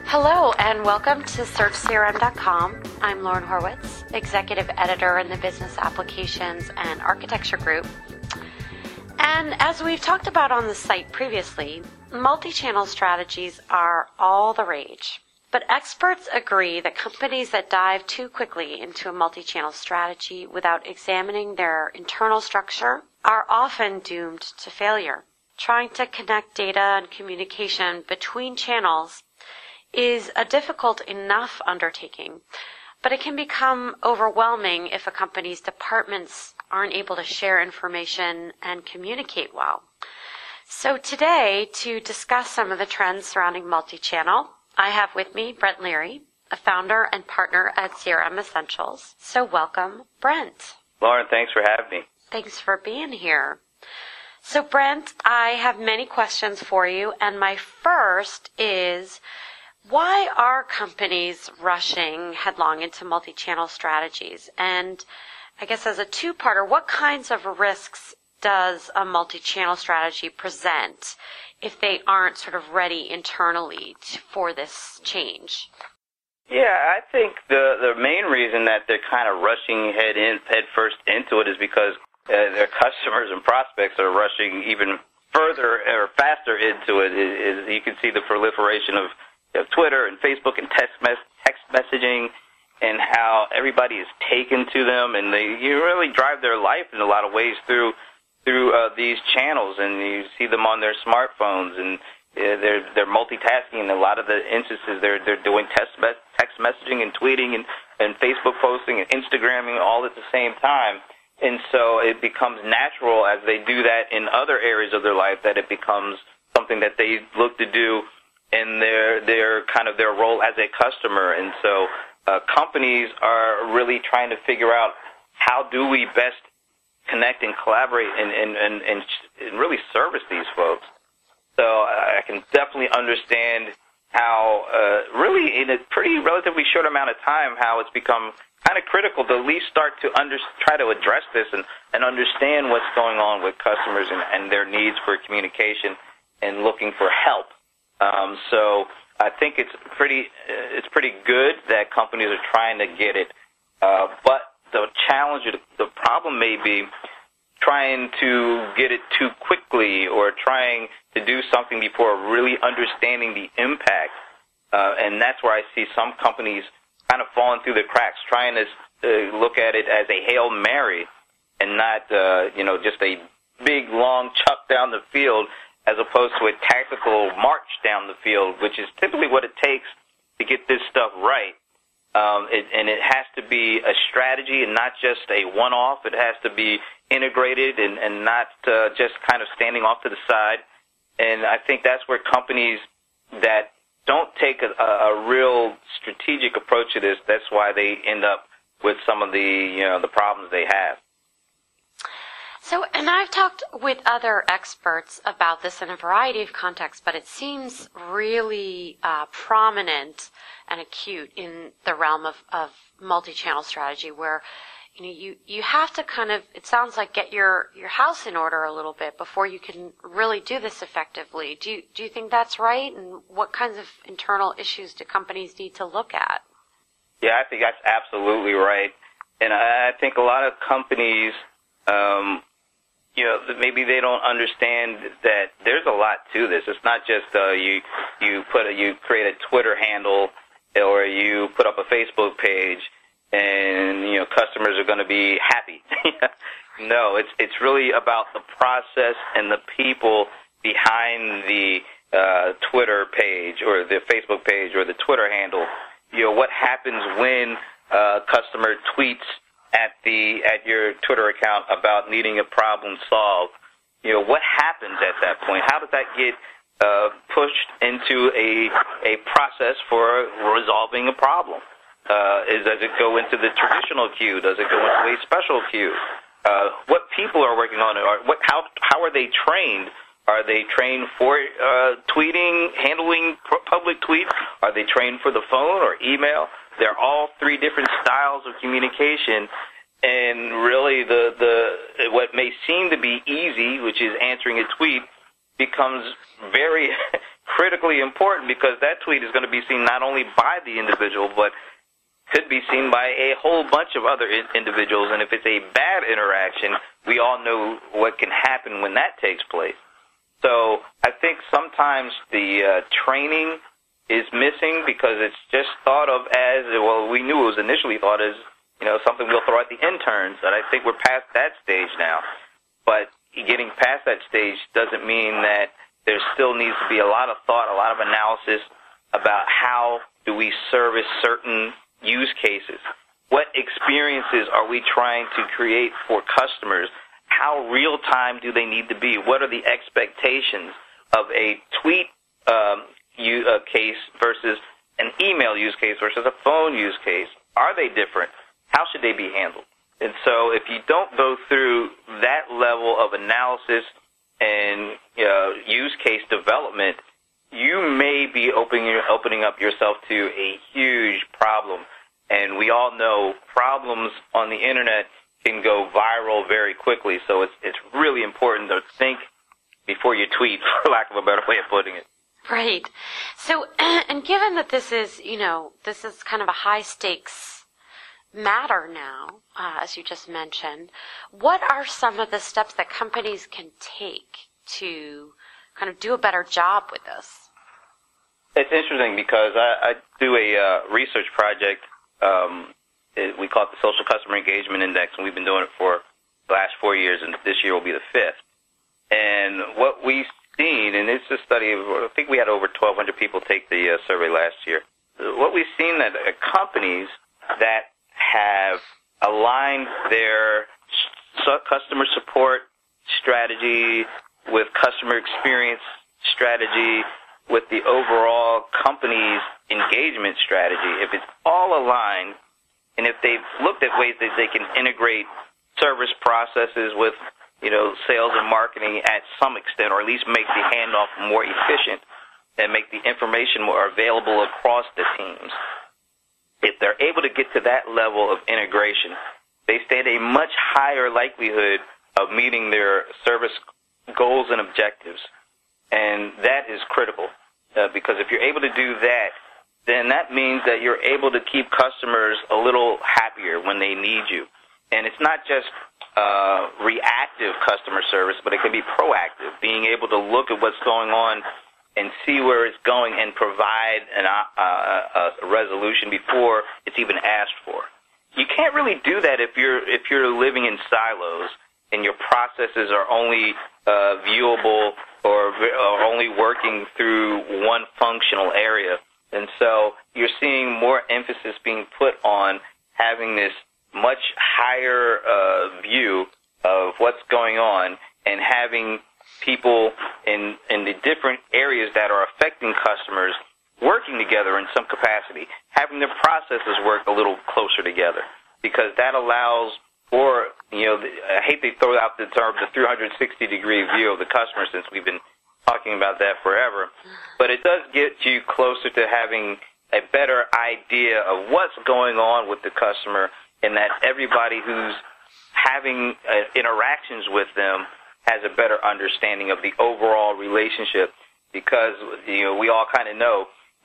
Hello and welcome to SearchCRM.com. I'm Lauren Horwitz, Executive Editor in the Business Applications and Architecture Group. And as we've talked about on the site previously, multi-channel strategies are all the rage. But experts agree that companies that dive too quickly into a multi-channel strategy without examining their internal structure are often doomed to failure. Trying to connect data and communication between channels is a difficult enough undertaking, but it can become overwhelming if a company's departments aren't able to share information and communicate well. So today, to discuss some of the trends surrounding multi-channel, I have with me Brent Leary, a founder and partner at CRM Essentials. So welcome, Brent. Lauren, thanks for having me. Thanks for being here. So Brent, I have many questions for you, and my first is, why are companies rushing headlong into multi-channel strategies? And I guess as a two-parter, what kinds of risks does a multi-channel strategy present if they aren't sort of ready internally for this change? Yeah, I think the main reason that they're kind of rushing head first into it is because their customers and prospects are rushing even further or faster into it. You can see the proliferation of Twitter and Facebook and text messaging, and how everybody is taken to them, and you really drive their life in a lot of ways through these channels, and you see them on their smartphones, and they're multitasking. In a lot of the instances, they're doing text messaging and tweeting and Facebook posting and Instagramming all at the same time, and so it becomes natural as they do that in other areas of their life that it becomes something that they look to do in their kind of their role as a customer. And so companies are really trying to figure out how do we best connect and collaborate and really service these folks. So I can definitely understand how really in a pretty relatively short amount of time how it's become kind of critical to at least start to try to address this and understand what's going on with customers and their needs for communication and looking for help. So I think it's pretty good that companies are trying to get it. But the challenge, the problem may be trying to get it too quickly or trying to do something before really understanding the impact. And that's where I see some companies kind of falling through the cracks, trying to look at it as a Hail Mary and not, just a big, long chuck down the field, as opposed to a tactical march down the field, which is typically what it takes to get this stuff right. And it has to be a strategy and not just a one-off. It has to be integrated and not just kind of standing off to the side. And I think that's where companies that don't take a real strategic approach to this, that's why they end up with some of the problems they have. So, and I've talked with other experts about this in a variety of contexts, but it seems really prominent and acute in the realm of multi-channel strategy, where you have to kind of, it sounds like, get your house in order a little bit before you can really do this effectively. Do you think that's right? And what kinds of internal issues do companies need to look at? Yeah, I think that's absolutely right. And I think a lot of companies, maybe they don't understand that there's a lot to this. It's not just you create a Twitter handle or you put up a Facebook page and customers are going to be happy. No, it's really about the process and the people behind the Twitter page or the Facebook page or the Twitter handle. What happens when a customer tweets at your Twitter account about needing a problem solved? What happens at that point? How does that get pushed into a process for resolving a problem? Does it go into the traditional queue? Does it go into a special queue? What people are working on it? How are they trained? Are they trained for tweeting, handling public tweets? Are they trained for the phone or email? They're all three different styles of communication, and really what may seem to be easy, which is answering a tweet, becomes very critically important because that tweet is going to be seen not only by the individual, but could be seen by a whole bunch of other individuals. And if it's a bad interaction, we all know what can happen when that takes place. So I think sometimes the training is missing because it's just thought of as, well, we knew it was initially thought as, something we'll throw at the interns. And I think we're past that stage now. But getting past that stage doesn't mean that there still needs to be a lot of thought, a lot of analysis about how do we service certain use cases. What experiences are we trying to create for customers? How real-time do they need to be? What are the expectations of a tweet case versus an email use case versus a phone use case? Are they different? How should they be handled? And so if you don't go through that level of analysis and use case development, you may be opening up yourself to a huge problem. And we all know problems on the Internet can go viral very quickly. So it's really important to think before you tweet, for lack of a better way of putting it. Right. So, and given that this is kind of a high stakes matter now, as you just mentioned, what are some of the steps that companies can take to kind of do a better job with this? It's interesting because I do a research project. We call it the Social Customer Engagement Index, and we've been doing it for the last 4 years, and this year will be the 5th. And what we've seen, and it's a study of, I think we had over 1,200 people take the survey last year. What we've seen that companies that have aligned their customer support strategy with customer experience strategy with the overall company's engagement strategy, if it's all aligned, and if they've looked at ways that they can integrate service processes with, sales and marketing at some extent, or at least make the handoff more efficient and make the information more available across the teams, if they're able to get to that level of integration, they stand a much higher likelihood of meeting their service goals and objectives. And that is critical because if you're able to do that, then that means that you're able to keep customers a little happier when they need you. And it's not just reactive customer service, but it can be proactive, being able to look at what's going on and see where it's going and provide a resolution before it's even asked for. You can't really do that if you're living in silos and your processes are only viewable or only working through one functional area. And so you're seeing more emphasis being put on having this much higher view of what's going on and having people in the different areas that are affecting customers working together in some capacity, having their processes work a little closer together, because that allows for, I hate to throw out the term, the 360-degree view of the customer, since we've been talking about that forever, but it does get you closer to having a better idea of what's going on with the customer, and that everybody who's having interactions with them has a better understanding of the overall relationship, because we all kind of know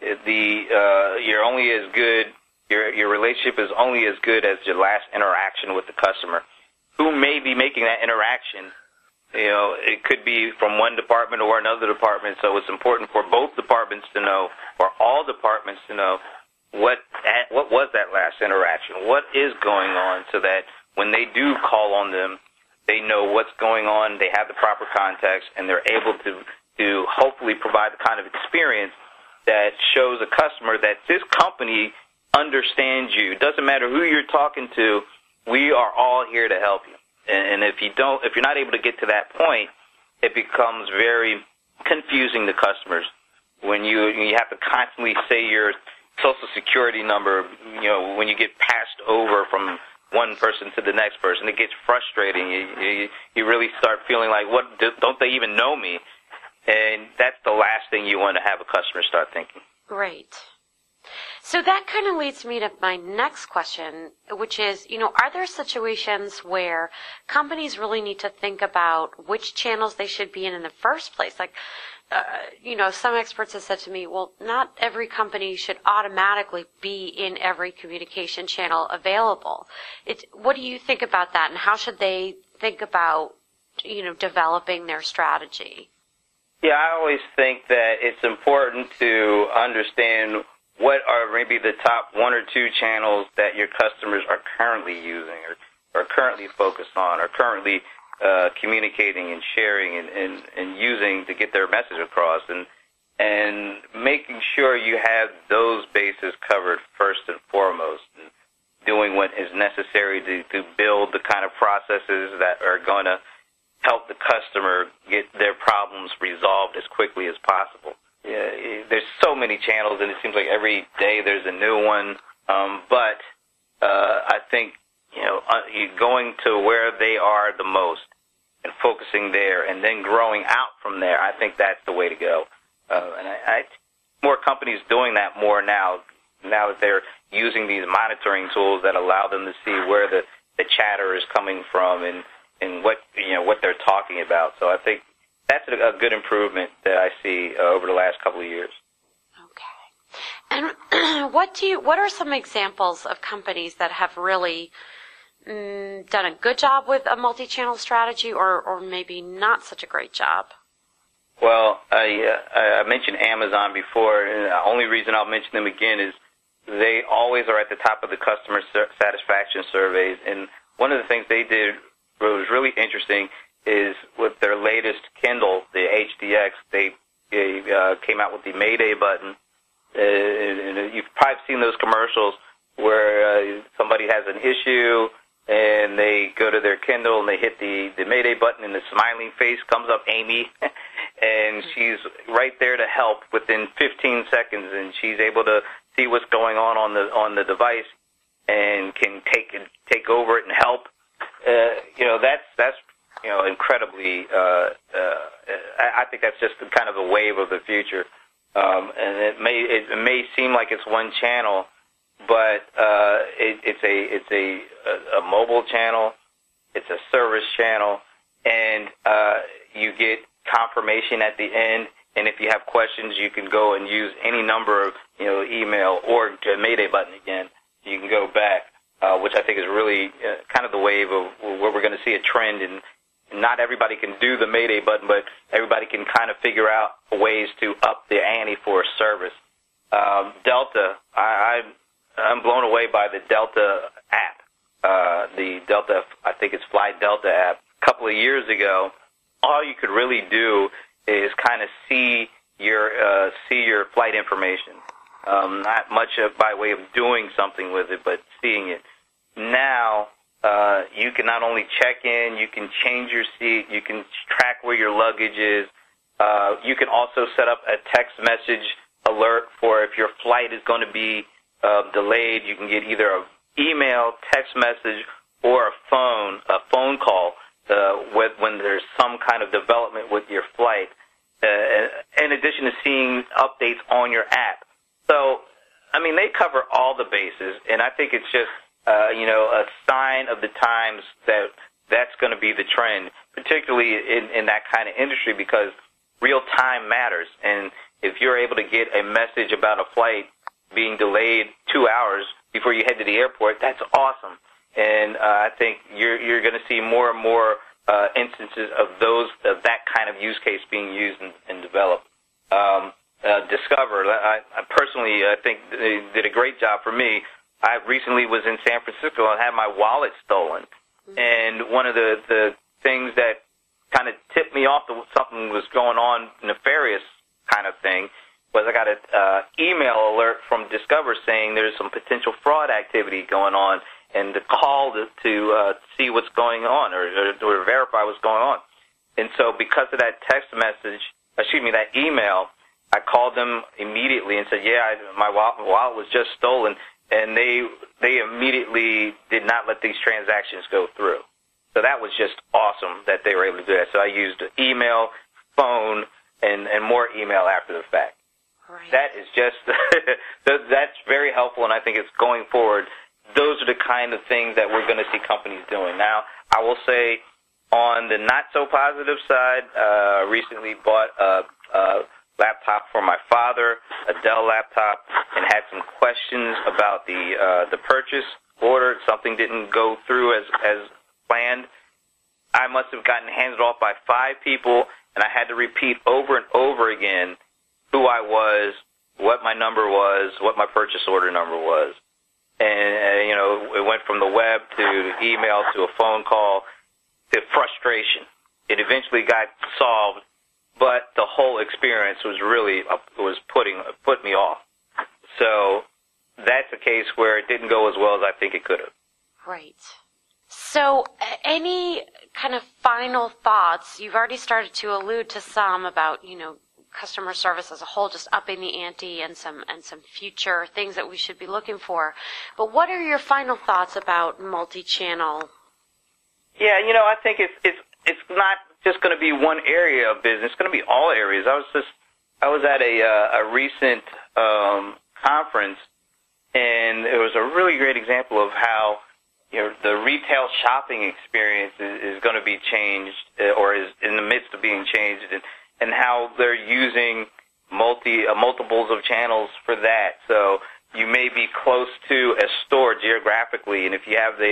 you're only as good, your relationship is only as good as your last interaction with the customer. Who may be making that interaction? It could be from one department or another department, so it's important for both departments to know, or all departments to know, what was that last interaction? What is going on, so that when they do call on them, they know what's going on, they have the proper context, and they're able to hopefully provide the kind of experience that shows a customer that this company understands you. It doesn't matter who you're talking to, we are all here to help you. And if you're not able to get to that point, it becomes very confusing to customers when you have to constantly say your Social Security number, when you get passed over from one person to the next person. It gets frustrating. You really start feeling like, don't they even know me? And that's the last thing you want to have a customer start thinking. Right. So that kind of leads me to my next question, which is, are there situations where companies really need to think about which channels they should be in the first place? Like, some experts have said to me, well, not every company should automatically be in every communication channel available. What do you think about that, and how should they think about, developing their strategy? Yeah, I always think that it's important to understand what are maybe the top one or two channels that your customers are currently using or currently focused on or currently communicating and sharing and using to get their message across, and making sure you have those bases covered first and foremost, and doing what is necessary to build the kind of processes that are going to help the customer get their problems resolved as quickly as possible. Yeah, there's so many channels, and it seems like every day there's a new one. But I think going to where they are the most and focusing there, and then growing out from there. I think that's the way to go. And more companies doing that more now that they're using these monitoring tools that allow them to see where the chatter is coming from and what they're talking about. So I think that's a good improvement that I see over the last couple of years. Okay. And what are some examples of companies that have really done a good job with a multi-channel strategy, or maybe not such a great job? Well, I mentioned Amazon before, and the only reason I'll mention them again is they always are at the top of the customer satisfaction surveys. And one of the things they did what was really interesting is with their latest Kindle, the HDX, they came out with the Mayday button. And you've probably seen those commercials where somebody has an issue and they go to their Kindle and they hit the Mayday button and the smiling face comes up, Amy, and she's right there to help within 15 seconds, and she's able to see what's going on the device and can take over it and help. That's incredibly. I think that's just kind of the wave of the future, and it may seem like it's one channel, but it's a mobile channel, it's a service channel, and you get confirmation at the end. And if you have questions, you can go and use any number of email or the Mayday button again. You can go back, which I think is really kind of the wave of where we're going to see a trend. And not everybody can do the Mayday button, but everybody can kind of figure out ways to up the ante for a service. Delta, I'm blown away by the Delta app. The Delta, I think it's Fly Delta app. A couple of years ago, all you could really do is kind of see your flight information. Not much by way of doing something with it, but seeing it. Now, you can not only check in, you can change your seat, you can track where your luggage is. You can also set up a text message alert for if your flight is going to be delayed. You can get either an email, text message, or a phone call when there's some kind of development with your flight, in addition to seeing updates on your app. So, I mean, they cover all the bases, and I think it's just, a sign of the times that that's going to be the trend, particularly in that kind of industry, because real time matters. And if you're able to get a message about a flight being delayed 2 hours before you head to the airport, that's awesome. And I think you're going to see more and more instances of that kind of use case being used and developed. Discover, I personally think they did a great job for me. I recently was in San Francisco and had my wallet stolen. And one of the things that kind of tipped me off that something was going on, nefarious kind of thing, was I got an email alert from Discover saying there's some potential fraud activity going on, and to call to see what's going on or verify what's going on. And so because of that that email, I called them immediately and said, my wallet was just stolen, and they immediately did not let these transactions go through. So that was just awesome that they were able to do that. So I used email, phone, and more email after the fact. Right. That is just, that's very helpful, and I think it's going forward. Those are the kind of things that we're going to see companies doing. Now, I will say on the not-so-positive side, recently bought a laptop for my father, a Dell laptop, and had some questions about the purchase order. Something didn't go through as planned. I must have gotten handed off by 5 people, and I had to repeat over and over again who I was, what my number was, what my purchase order number was. And, it went from the web to email to a phone call to frustration. It eventually got solved, but the whole experience was really put me off. So that's a case where it didn't go as well as I think it could have. Right. So any kind of final thoughts? You've already started to allude to some about, customer service as a whole, just upping the ante and some future things that we should be looking for. But what are your final thoughts about multi-channel? Yeah, I think it's not just going to be one area of business. It's going to be all areas. I was at a recent conference, and it was a really great example of how the retail shopping experience is going to be changed, or is in the midst of being changed, and how they're using multiples of channels for that. So you may be close to a store geographically, and if you have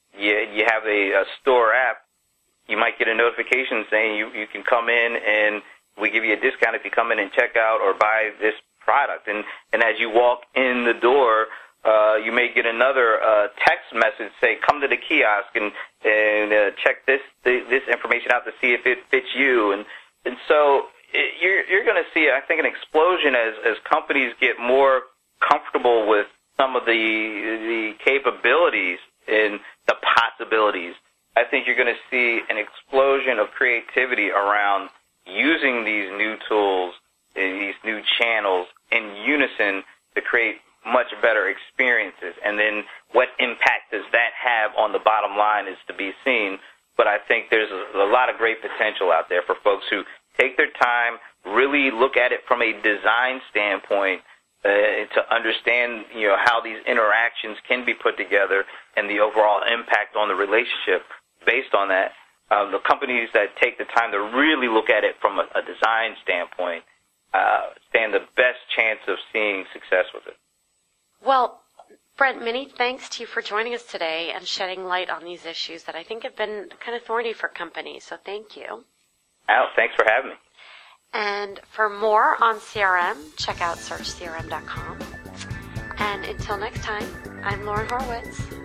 a store app, you might get a notification saying you can come in and we give you a discount if you come in and check out or buy this product. And as you walk in the door, you may get another text message say, come to the kiosk and check this information out to see if it fits you. And so you're going to see, I think, an explosion as companies get more comfortable with some of the capabilities and the possibilities. I think you're going to see an explosion of creativity around using these new tools, these new channels in unison to create much better experiences. And then what impact does that have on the bottom line is to be seen. But I think there's a lot of great potential out there for folks who take their time, really look at it from a design standpoint, to understand, how these interactions can be put together and the overall impact on the relationship based on that. The companies that take the time to really look at it from a design standpoint stand the best chance of seeing success with it. Well, Brent, many thanks to you for joining us today and shedding light on these issues that I think have been kind of thorny for companies. So thank you. Al, thanks for having me. And for more on CRM, check out searchcrm.com. And until next time, I'm Lauren Horowitz.